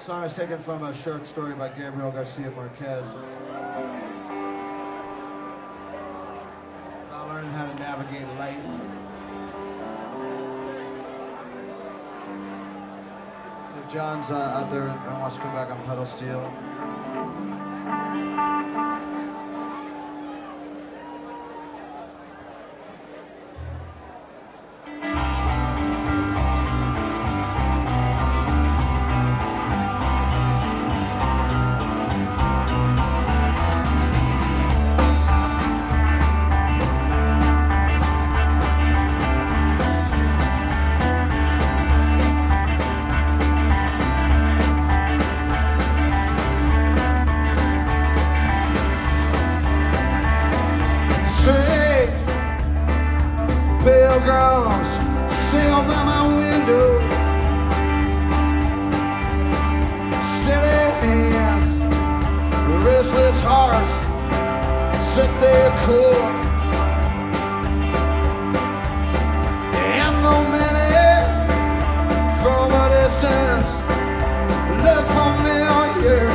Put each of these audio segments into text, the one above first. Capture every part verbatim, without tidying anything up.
song is taken from a short story by Gabriel Garcia Marquez about learning how to navigate light. If John's uh, out there and wants to come back on pedal steel. Pilgrims sail by my window, steady hands, restless hearts set their core, and though many from a distance look familiar,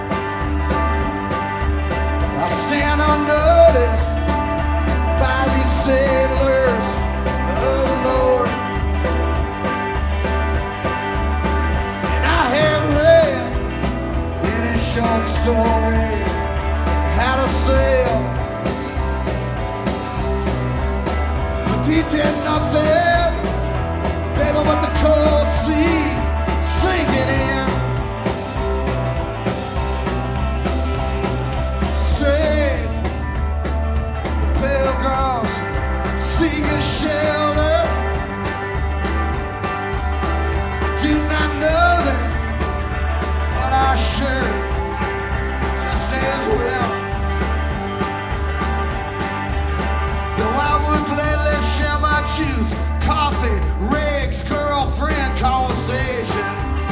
I stand unnoticed by these sailors of the Lord. And I have read in a short story how to sail, but he did nothing, baby, but the cold sea sinking in. Straight pilgrims seek a shelter. I do not know them, but I sure just as well. Though I would gladly share my juice, coffee, rigs, girlfriend conversation,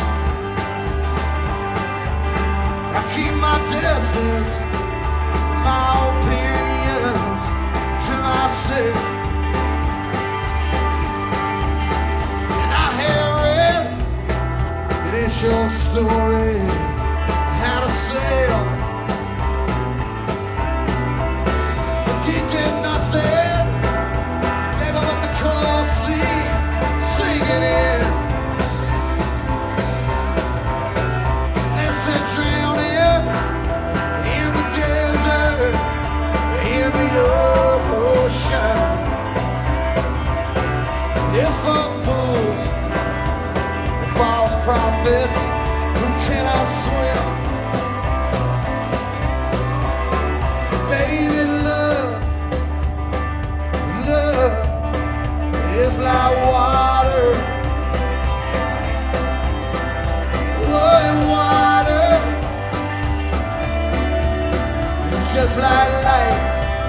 I keep my distance, my opinions to myself. Short story, how to sail, but he did nothing, baby, but the cold sea sinking in. They said drowning in the desert, in the ocean, it's for fools, false prophets who cannot swim. Baby, love, love is like water, flowing water. It's just like light,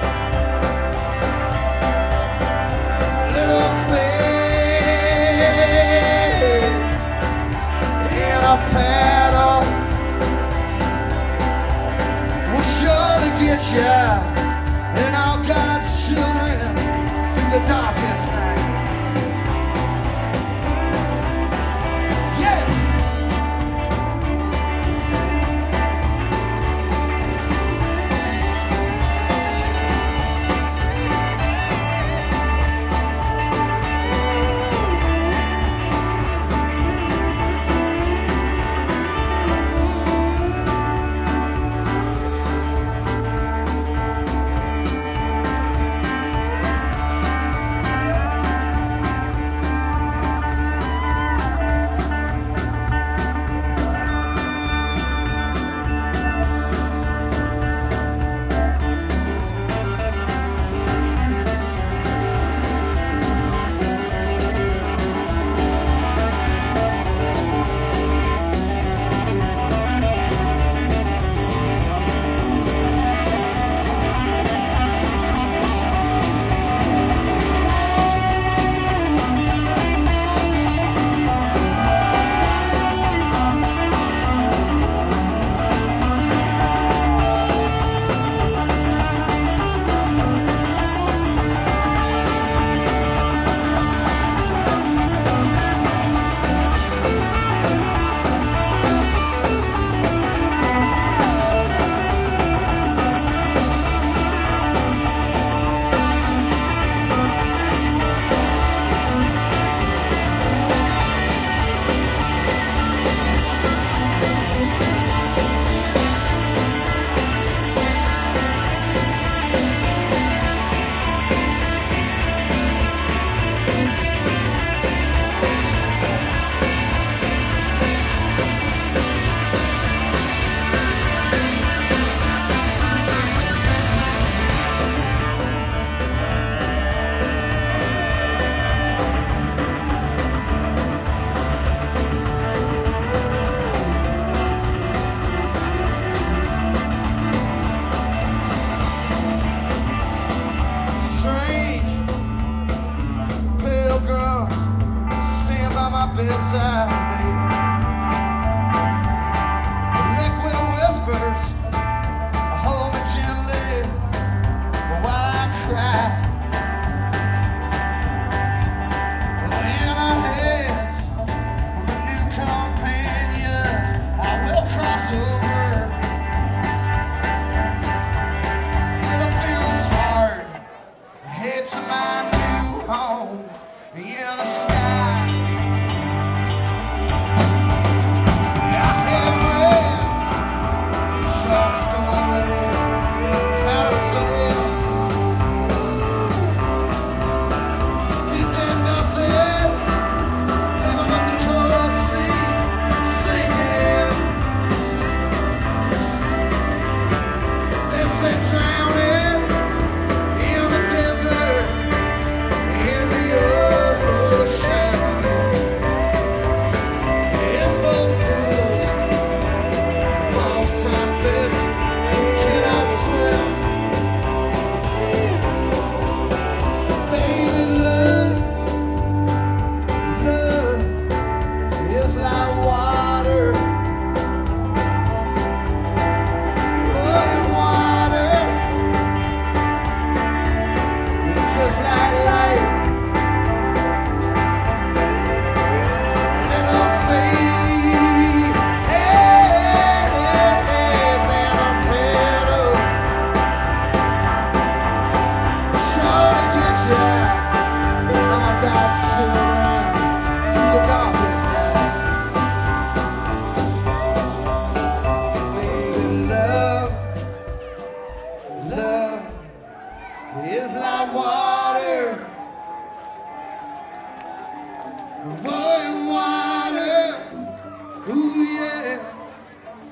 little a paddle will surely get you and all God's children through the darkest night. Yeah.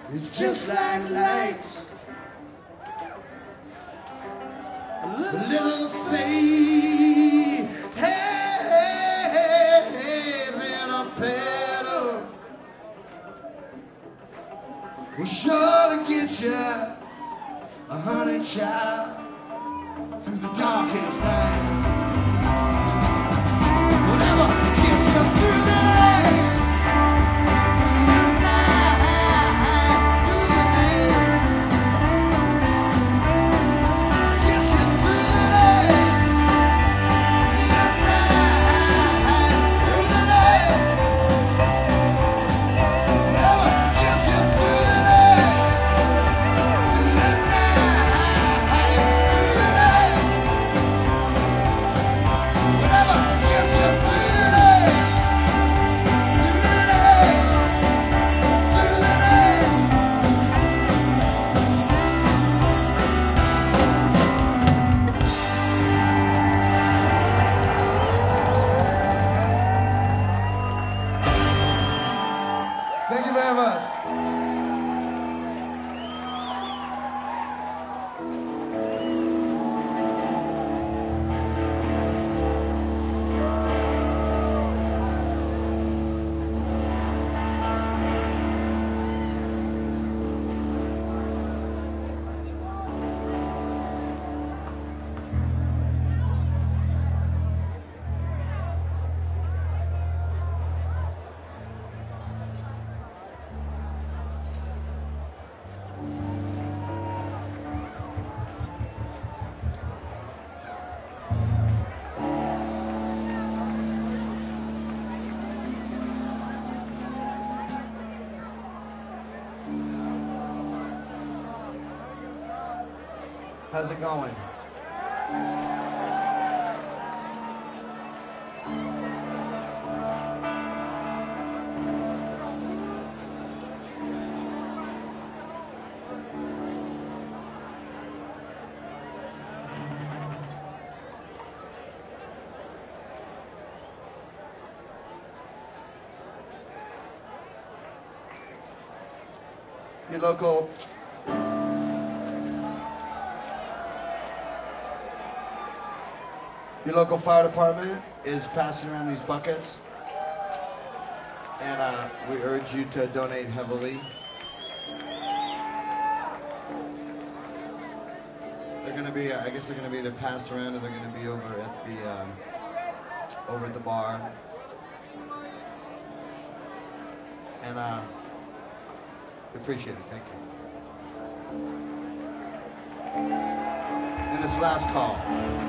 It's just like light, a little flame, hey, hey, hey, then a pedal will surely get you, a honey child, through the darkest night. Whatever gets you through the night. Thank you very much. How's it going? Your local Your local fire department is passing around these buckets, and uh, we urge you to donate heavily. They're going to be, I guess they're going to be either passed around or they're going to be over at the, um, over at the bar. And uh, we appreciate it. Thank you. And this last call.